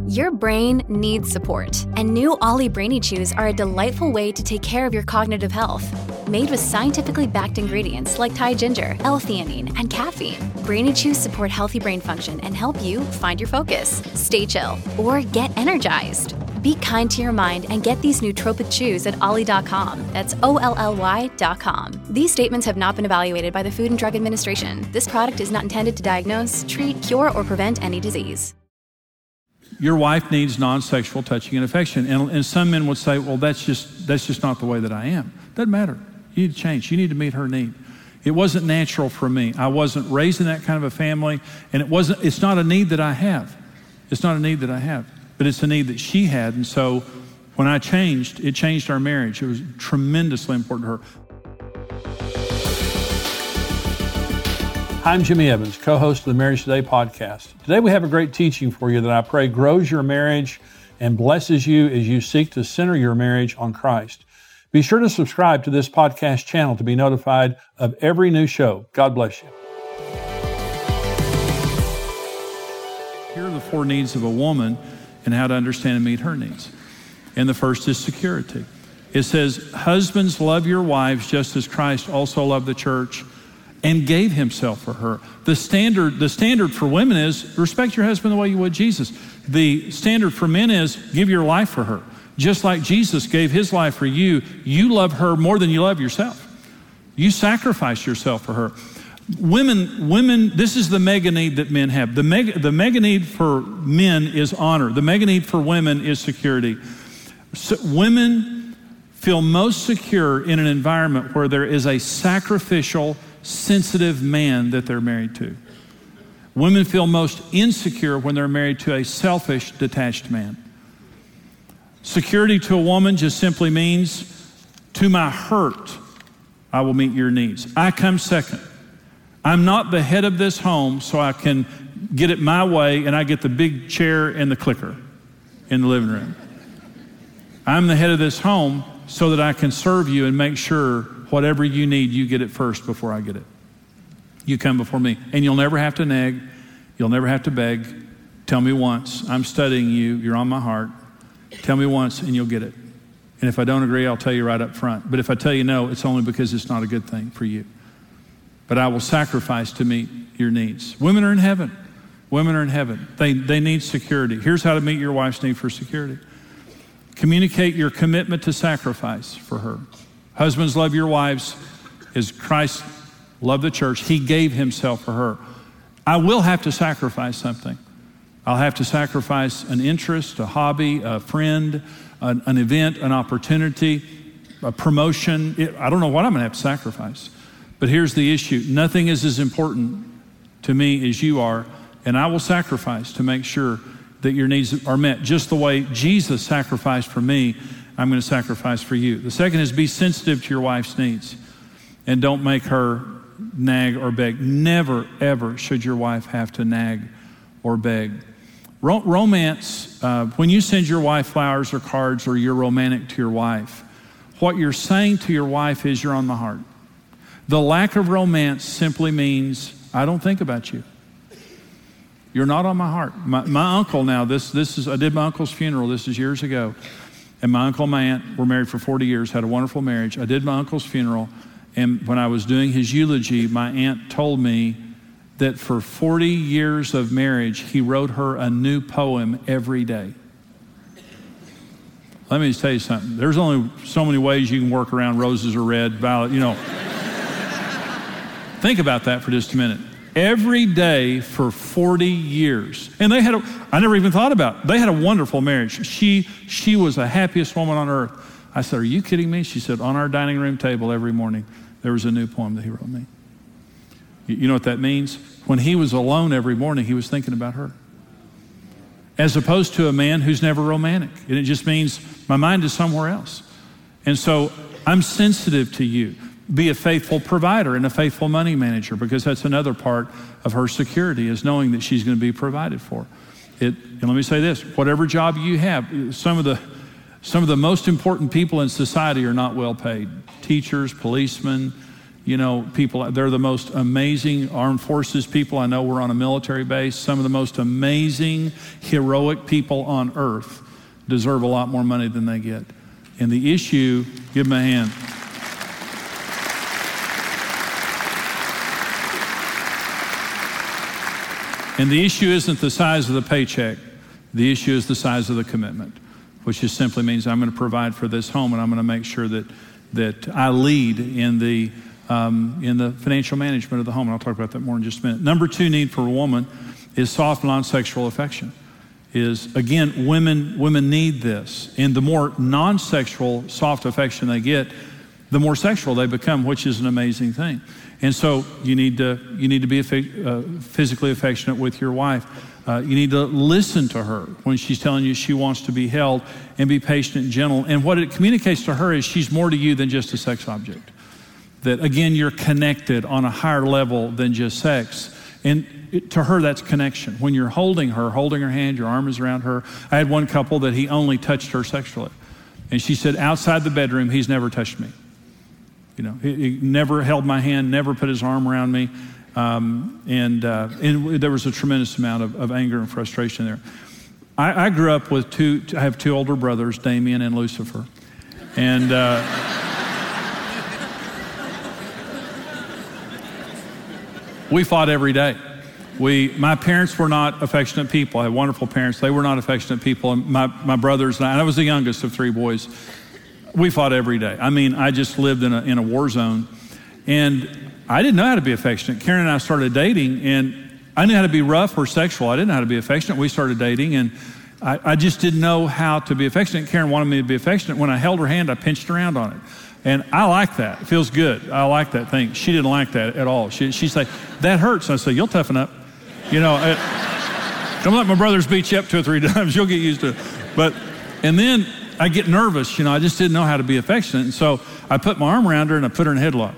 Your brain needs support, and new Ollie Brainy Chews are a delightful way to take care of your cognitive health. Made with scientifically backed ingredients like Thai ginger, L-theanine, and caffeine, Brainy Chews support healthy brain function and help you find your focus, stay chill, or get energized. Be kind to your mind and get these nootropic chews at ollie.com. That's OLLY.com. These statements have not been evaluated by the Food and Drug Administration. This product is not intended to diagnose, treat, cure, or prevent any disease. Your wife needs non-sexual touching and affection. And some men would say, well, that's just not the way that I am. Doesn't matter. You need to change. You need to meet her need. It wasn't natural for me. I wasn't raised in that kind of a family, and it's not a need that I have. It's not a need that I have, but it's a need that she had. And so when I changed, it changed our marriage. It was tremendously important to her. I'm Jimmy Evans, co-host of the Marriage Today podcast. Today we have a great teaching for you that I pray grows your marriage and blesses you as you seek to center your marriage on Christ. Be sure to subscribe to this podcast channel to be notified of every new show. God bless you. Here are the 4 needs of a woman and how to understand and meet her needs. And the first is security. It says, husbands, love your wives just as Christ also loved the church and gave himself for her. The standard for women is respect your husband the way you would Jesus. The standard for men is give your life for her. Just like Jesus gave his life for you, you love her more than you love yourself. You sacrifice yourself for her. Women, this is the mega need that men have. The mega need for men is honor. The mega need for women is security. So women feel most secure in an environment where there is a sacrificial, sensitive man that they're married to. Women feel most insecure when they're married to a selfish, detached man. Security to a woman just simply means, to my hurt, I will meet your needs. I come second. I'm not the head of this home, so I can get it my way and I get the big chair and the clicker in the living room. I'm the head of this home so that I can serve you and make sure whatever you need, you get it first before I get it. You come before me. And you'll never have to nag. You'll never have to beg. Tell me once. I'm studying you. You're on my heart. Tell me once and you'll get it. And if I don't agree, I'll tell you right up front. But if I tell you no, it's only because it's not a good thing for you. But I will sacrifice to meet your needs. Women are in heaven. Women are in heaven. They need security. Here's how to meet your wife's need for security. Communicate your commitment to sacrifice for her. Husbands, love your wives as Christ loved the church. He gave himself for her. I will have to sacrifice something. I'll have to sacrifice an interest, a hobby, a friend, an event, an opportunity, a promotion. I don't know what I'm going to have to sacrifice. But here's the issue. Nothing is as important to me as you are, and I will sacrifice to make sure that your needs are met. Just the way Jesus sacrificed for me, I'm going to sacrifice for you. The second is be sensitive to your wife's needs and don't make her nag or beg. Never, ever should your wife have to nag or beg. Romance, when you send your wife flowers or cards or you're romantic to your wife, what you're saying to your wife is you're on my heart. The lack of romance simply means I don't think about you. You're not on my heart. My uncle now, this is, I did my uncle's funeral. This is years ago. And my uncle and my aunt were married for 40 years, had a wonderful marriage. I did my uncle's funeral, and when I was doing his eulogy, my aunt told me that for 40 years of marriage, he wrote her a new poem every day. Let me just tell you something. There's only so many ways you can work around roses are red, violet, Think about that for just a minute. Every day for 40 years. And they had I never even thought about it. They had a wonderful marriage. She was the happiest woman on earth. I said, are you kidding me? She said, on our dining room table every morning, there was a new poem that he wrote me. You know what that means? When he was alone every morning, he was thinking about her. As opposed to a man who's never romantic. And it just means my mind is somewhere else. And so I'm sensitive to you. Be a faithful provider and a faithful money manager, because that's another part of her security, is knowing that she's going to be provided for. And let me say this, whatever job you have, some of the most important people in society are not well paid. Teachers, policemen, people. They're the most amazing armed forces people I know. We're on a military base. Some of the most amazing, heroic people on earth deserve a lot more money than they get. And the issue, give them a hand. And the issue isn't the size of the paycheck. The issue is the size of the commitment, which just simply means I'm going to provide for this home, and I'm going to make sure that I lead in the financial management of the home. And I'll talk about that more in just a minute. Number 2 need for a woman is soft, non-sexual affection. Again, women need this. And the more non-sexual, soft affection they get, the more sexual they become, which is an amazing thing. And so you need to be physically affectionate with your wife. You need to listen to her when she's telling you she wants to be held, and be patient and gentle. And what it communicates to her is she's more to you than just a sex object. That, again, you're connected on a higher level than just sex. And to her, that's connection. When you're holding her hand, your arm is around her. I had one couple that he only touched her sexually. And she said, outside the bedroom, he's never touched me. He never held my hand, never put his arm around me. And there was a tremendous amount of anger and frustration there. I grew up with I have 2 older brothers, Damien and Lucifer. And we fought every day. My parents were not affectionate people. I had wonderful parents. They were not affectionate people. And my brothers and I was the youngest of 3 boys. We fought every day. I mean, I just lived in a war zone. And I didn't know how to be affectionate. Karen and I started dating, and I knew how to be rough or sexual. I didn't know how to be affectionate. We started dating, and I just didn't know how to be affectionate. Karen wanted me to be affectionate. When I held her hand, I pinched around on it. And I like that. It feels good. I like that thing. She didn't like that at all. She'd say, that hurts. And I say, you'll toughen up. Don't let my brothers beat you up 2 or 3 times. You'll get used to it. And then I get nervous. I just didn't know how to be affectionate. And so I put my arm around her and I put her in a headlock.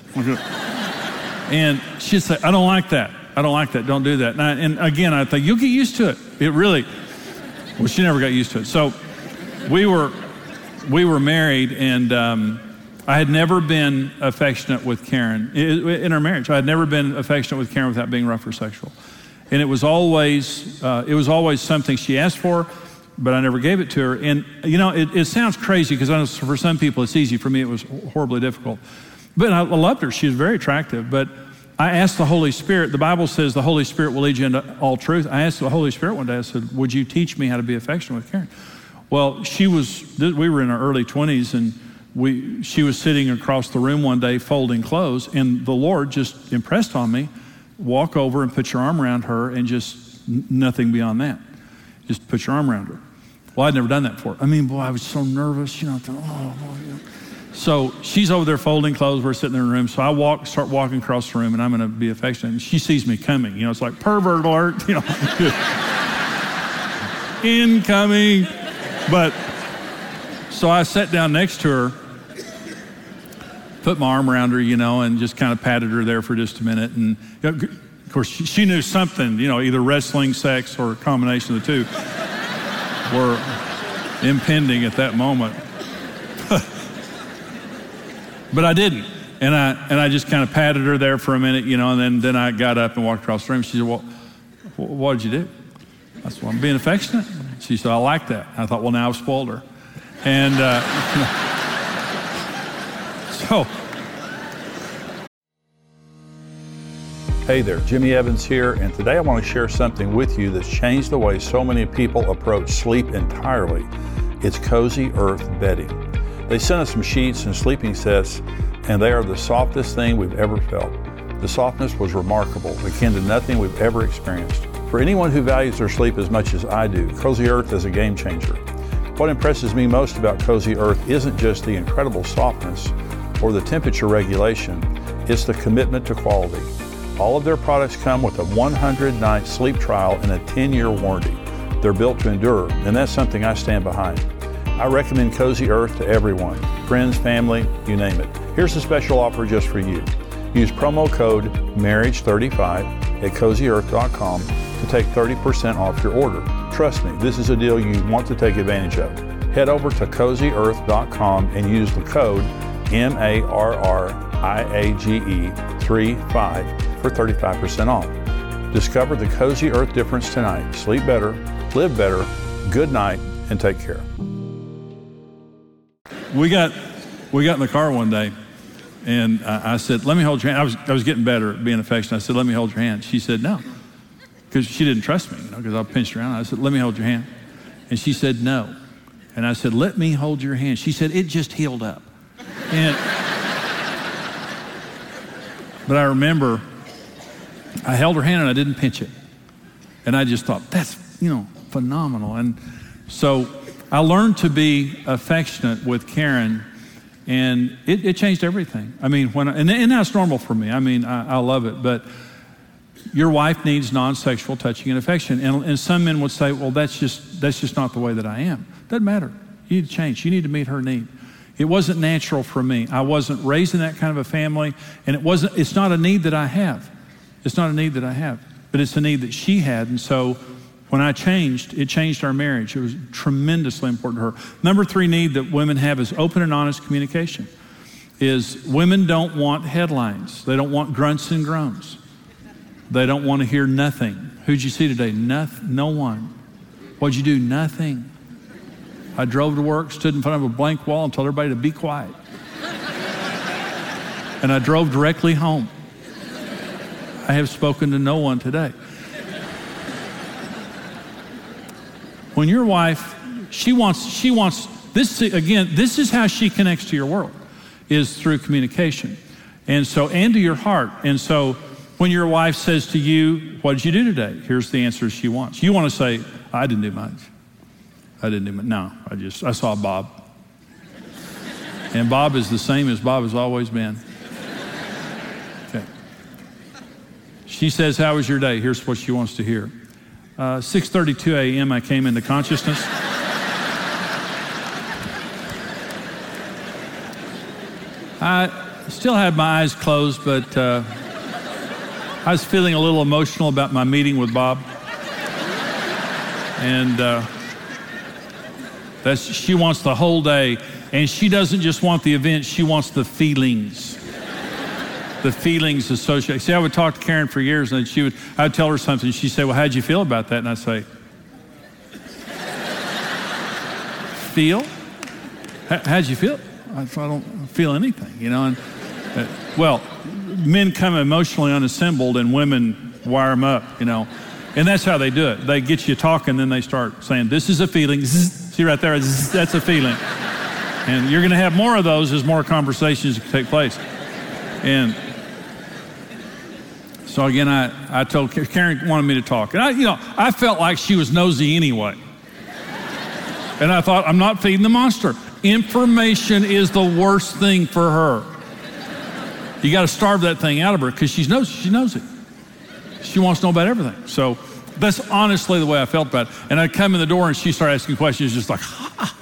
And she'd say, I don't like that. I don't like that. Don't do that. And again, I think you'll get used to it. She never got used to it. So we were married, and I had never been affectionate with Karen in our marriage. I had never been affectionate with Karen without being rough or sexual. And it was always something she asked for, but I never gave it to her. And it sounds crazy, because I know for some people it's easy. For me, it was horribly difficult. But I loved her. She was very attractive. But I asked the Holy Spirit. The Bible says the Holy Spirit will lead you into all truth. I asked the Holy Spirit one day, I said, would you teach me how to be affectionate with Karen? Well, we were in our early 20s, and she was sitting across the room one day folding clothes, and the Lord just impressed on me, walk over and put your arm around her, and just nothing beyond that. Just put your arm around her. Well, I'd never done that before. I mean, boy, I was so nervous, I thought, So she's over there folding clothes. We're sitting in the room. So I start walking across the room, and I'm going to be affectionate. And she sees me coming. It's like pervert alert. Incoming. But so I sat down next to her, put my arm around her, and just kind of patted her there for just a minute. And of course, she knew something. Either wrestling, sex, or a combination of the two were impending at that moment. But I didn't. And I just kind of patted her there for a minute, and then I got up and walked across the room. She said, well, what did you do? I said, well, I'm being affectionate. She said, I like that. I thought, well, now I've spoiled her. And so. Hey there, Jimmy Evans here, and today I want to share something with you that's changed the way so many people approach sleep entirely. It's Cozy Earth bedding. They sent us some sheets and sleeping sets, and they are the softest thing we've ever felt. The softness was remarkable, akin to nothing we've ever experienced. For anyone who values their sleep as much as I do, Cozy Earth is a game changer. What impresses me most about Cozy Earth isn't just the incredible softness or the temperature regulation, it's the commitment to quality. All of their products come with a 100-night sleep trial and a 10-year warranty. They're built to endure, and that's something I stand behind. I recommend Cozy Earth to everyone, friends, family, you name it. Here's a special offer just for you. Use promo code MARRIAGE35 at CozyEarth.com to take 30% off your order. Trust me, this is a deal you want to take advantage of. Head over to CozyEarth.com and use the code MARRIAGE35 IAGE35 for 35% off. Discover the Cozy Earth difference tonight. Sleep better, live better, good night, and take care. We got in the car one day, and I said, let me hold your hand. I was getting better at being affectionate. I said, let me hold your hand. She said, no, because she didn't trust me, because I pinched her hand. I said, let me hold your hand. And she said, no. And I said, let me hold your hand. She said, it just healed up. But I remember I held her hand and I didn't pinch it. And I just thought, that's, phenomenal. And so I learned to be affectionate with Karen, and it changed everything. I mean, and that's normal for me. I mean, I love it. But your wife needs non-sexual touching and affection. And some men would say, well, that's just not the way that I am. Doesn't matter. You need to change. You need to meet her need. It wasn't natural for me. I wasn't raised in that kind of a family, and it's not a need that I have. It's not a need that I have, but it's a need that she had. And so when I changed, it changed our marriage. It was tremendously important to her. Number 3 need that women have is open and honest communication. Is women don't want headlines. They don't want grunts and groans. They don't want to hear nothing. Who'd you see today? No one. What'd you do? Nothing. I drove to work, stood in front of a blank wall and told everybody to be quiet. And I drove directly home. I have spoken to no one today. When your wife, she wants this, again, this is how she connects to your world, is through communication. And to your heart. And so when your wife says to you, what did you do today? Here's the answer she wants. You want to say, I didn't do much. No, I saw Bob. And Bob is the same as Bob has always been. Okay. She says, how was your day? Here's what she wants to hear. 6:32 a.m. I came into consciousness. I still had my eyes closed, but I was feeling a little emotional about my meeting with Bob. And she wants the whole day, and she doesn't just want the event, she wants the feelings. The feelings associated. See, I would talk to Karen for years, and I'd tell her something, and she'd say, well, how'd you feel about that? And I'd say, feel? How'd you feel? I don't feel anything, And, men come emotionally unassembled, and women wire them up, And that's how they do it. They get you talking, then they start saying, this is a feeling. See right there, that's a feeling. And you're going to have more of those as more conversations take place. And so again, I told Karen wanted me to talk. And I felt like she was nosy anyway. And I thought, I'm not feeding the monster. Information is the worst thing for her. You got to starve that thing out of her because she knows it. She wants to know about everything. So that's honestly the way I felt about it. And I'd come in the door and she started asking questions just like, ha.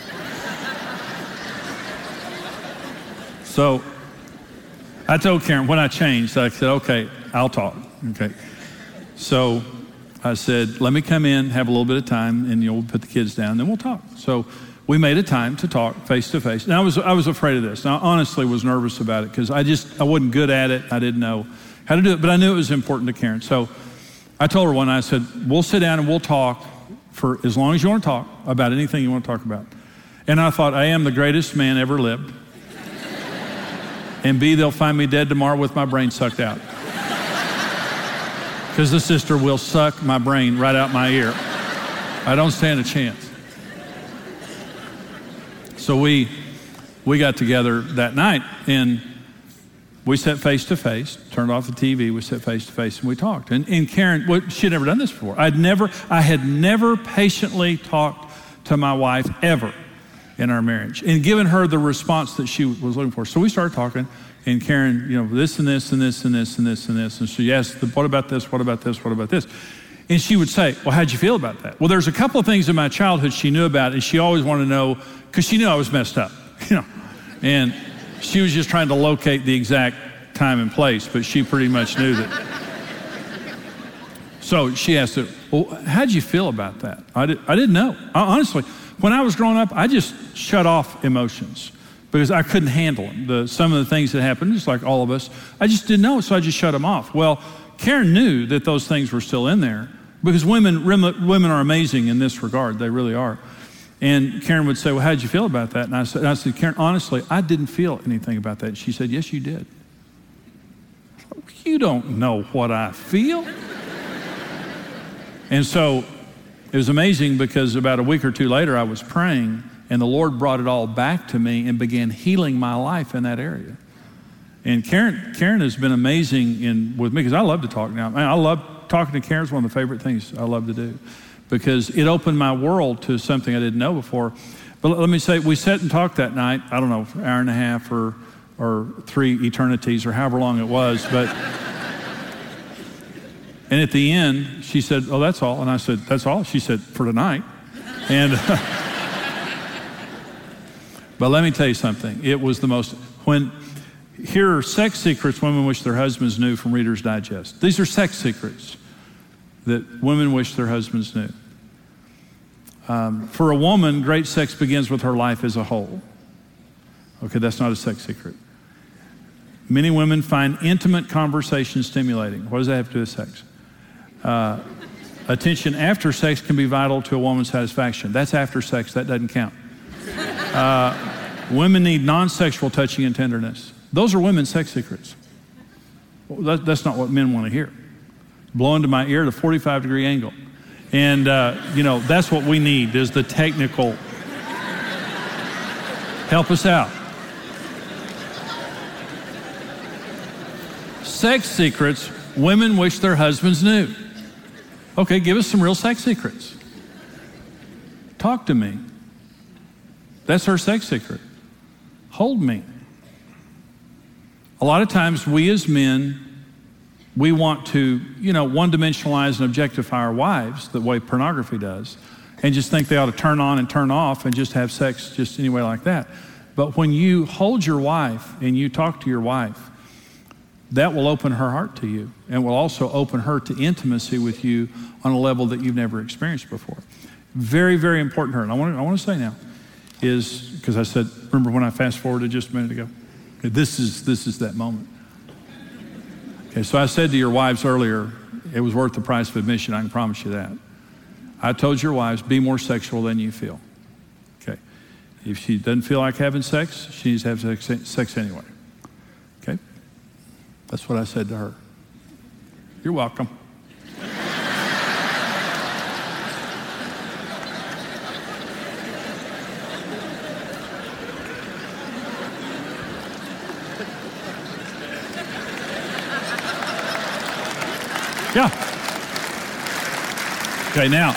So I told Karen when I changed, I said, okay, I'll talk. Okay. So I said, let me come in, have a little bit of time, and we'll put the kids down, then we'll talk. So we made a time to talk face to face. And I was afraid of this. And I honestly was nervous about it because I wasn't good at it. I didn't know how to do it, but I knew it was important to Karen. So I told her one night, I said, we'll sit down and we'll talk for as long as you want to talk about anything you want to talk about. And I thought, I am the greatest man ever lived. And B, they'll find me dead tomorrow with my brain sucked out. Because the sister will suck my brain right out my ear. I don't stand a chance. So we got together that night and we sat face to face, turned off the TV, we sat face to face and we talked. And Karen, she had never done this before. I had never patiently talked to my wife ever in our marriage and given her the response that she was looking for. So we started talking and Karen, this and this and this and this and this and this. And she asked, what about this? What about this? What about this? And she would say, well, how'd you feel about that? Well, there's a couple of things in my childhood she knew about and she always wanted to know because she knew I was messed up, and she was just trying to locate the exact time and place, but she pretty much knew that. So she asked her, well, how'd you feel about that? I didn't know. Honestly, when I was growing up, I just shut off emotions. because I couldn't handle them. Some of the things that happened, just like all of us, I just didn't know, so I just shut them off. Well, Karen knew that those things were still in there, because women are amazing in this regard. They really are. And Karen would say, well, how did you feel about that? And I said, Karen, honestly, I didn't feel anything about that. She said, yes, you did. You don't know what I feel. And so it was amazing, because about a week or two later, I was praying, and the Lord brought it all back to me and began healing my life in that area. And Karen has been amazing with me, because I love to talk now. I love talking to Karen. It's one of the favorite things I love to do, because it opened my world to something I didn't know before. But let me say, we sat and talked that night, I don't know, an hour and a half or 3 eternities or however long it was. But and at the end, she said, oh, that's all. And I said, that's all? She said, for tonight. And but let me tell you something. It was the most, here are sex secrets women wish their husbands knew from Reader's Digest. These are sex secrets that women wish their husbands knew. For a woman, great sex begins with her life as a whole. Okay, that's not a sex secret. Many women find intimate conversation stimulating. What does that have to do with sex? Attention after sex can be vital to a woman's satisfaction. That's after sex, that doesn't count. Women need non-sexual touching and tenderness. Those are women's sex secrets. Well, that's not what men want to hear. Blow into my ear at a 45-degree angle. And, that's what we need, is the technical. Help us out. Sex secrets women wish their husbands knew. Okay, give us some real sex secrets. Talk to me. That's her sex secret. Hold me. A lot of times we as men, we want to, one-dimensionalize and objectify our wives the way pornography does, and just think they ought to turn on and turn off and just have sex just any way like that. But when you hold your wife and you talk to your wife, that will open her heart to you, and will also open her to intimacy with you on a level that you've never experienced before. Very, very important to her. And I want to say now is, because I said, remember when I fast forwarded just a minute ago? This is that moment. Okay, so I said to your wives earlier, it was worth the price of admission, I can promise you that. I told your wives, be more sexual than you feel. Okay, if she doesn't feel like having sex, she needs to have sex anyway. Okay, that's what I said to her. You're welcome. Yeah. Okay, now,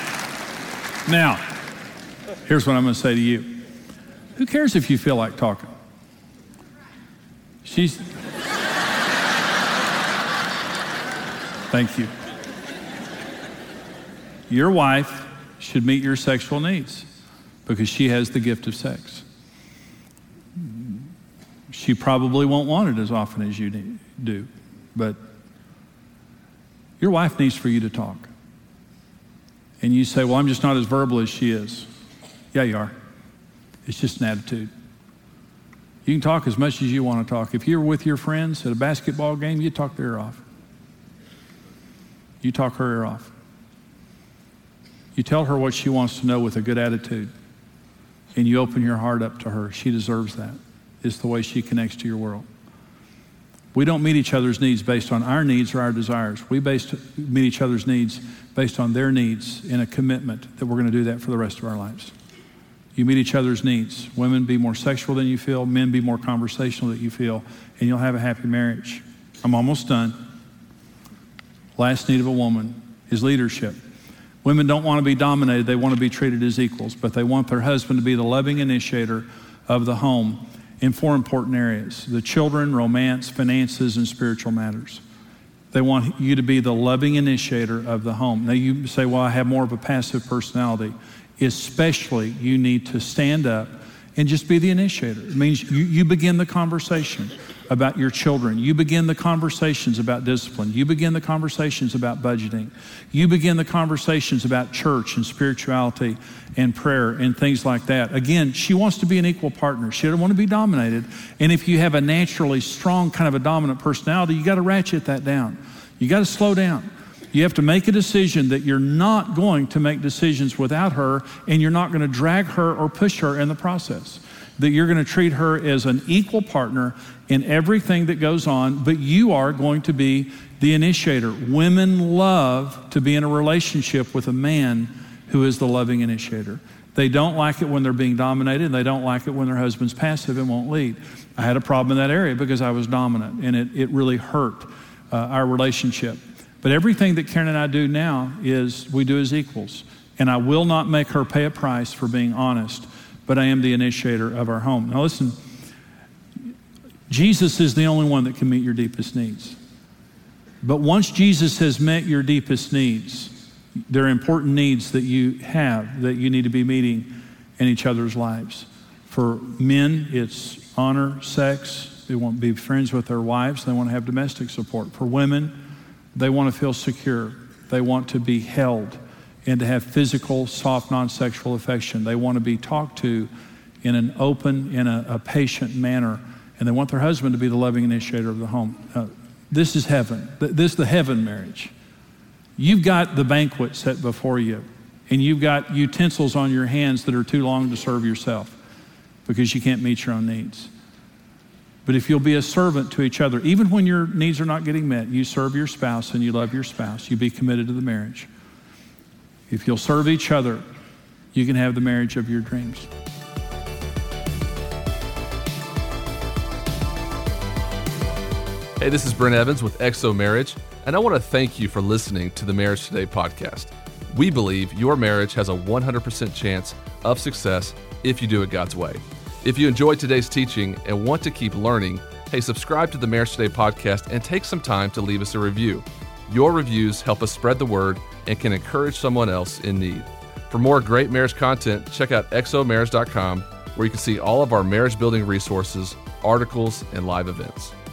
here's what I'm going to say to you. Who cares if you feel like talking? Thank you. Your wife should meet your sexual needs because she has the gift of sex. She probably won't want it as often as you do, but your wife needs for you to talk. And you say, well, I'm just not as verbal as she is. Yeah, you are. It's just an attitude. You can talk as much as you want to talk. If you're with your friends at a basketball game, you talk their ear off. You talk her ear off. You tell her what she wants to know with a good attitude. And you open your heart up to her. She deserves that. It's the way she connects to your world. We don't meet each other's needs based on our needs or our desires. We meet each other's needs based on their needs in a commitment that we're going to do that for the rest of our lives. You meet each other's needs. Women, be more sexual than you feel. Men, be more conversational than you feel. And you'll have a happy marriage. I'm almost done. Last need of a woman is leadership. Women don't want to be dominated. They want to be treated as equals. But they want their husband to be the loving initiator of the home in 4 important areas: the children, romance, finances, and spiritual matters. They want you to be the loving initiator of the home. Now you say, well, I have more of a passive personality. Especially, you need to stand up and just be the initiator. It means you begin the conversation about your children. You begin the conversations about discipline. You begin the conversations about budgeting. You begin the conversations about church and spirituality and prayer and things like that. Again, she wants to be an equal partner. She doesn't want to be dominated. And if you have a naturally strong kind of a dominant personality, you got to ratchet that down. You got to slow down. You have to make a decision that you're not going to make decisions without her, and you're not going to drag her or push her in the process. That you're going to treat her as an equal partner in everything that goes on, but you are going to be the initiator. Women love to be in a relationship with a man who is the loving initiator. They don't like it when they're being dominated, and they don't like it when their husband's passive and won't lead. I had a problem in that area because I was dominant, and it really hurt our relationship. But everything that Karen and I do now is we do as equals. And I will not make her pay a price for being honest, but I am the initiator of our home. Now listen, Jesus is the only one that can meet your deepest needs. But once Jesus has met your deepest needs, there are important needs that you have that you need to be meeting in each other's lives. For men, it's honor, sex. They want to be friends with their wives. They want to have domestic support. For women, they want to feel secure. They want to be held and to have physical, soft, non-sexual affection. They want to be talked to in an open, in a patient manner. And they want their husband to be the loving initiator of the home. This is heaven. This is the heaven marriage. You've got the banquet set before you, and you've got utensils on your hands that are too long to serve yourself because you can't meet your own needs. But if you'll be a servant to each other, even when your needs are not getting met, you serve your spouse and you love your spouse. You be committed to the marriage. If you'll serve each other, you can have the marriage of your dreams. Hey, this is Brent Evans with XO Marriage, and I want to thank you for listening to the Marriage Today podcast. We believe your marriage has a 100% chance of success if you do it God's way. If you enjoyed today's teaching and want to keep learning, hey, subscribe to the Marriage Today podcast and take some time to leave us a review. Your reviews help us spread the word and can encourage someone else in need. For more great marriage content, check out xomarriage.com, where you can see all of our marriage building resources, articles, and live events.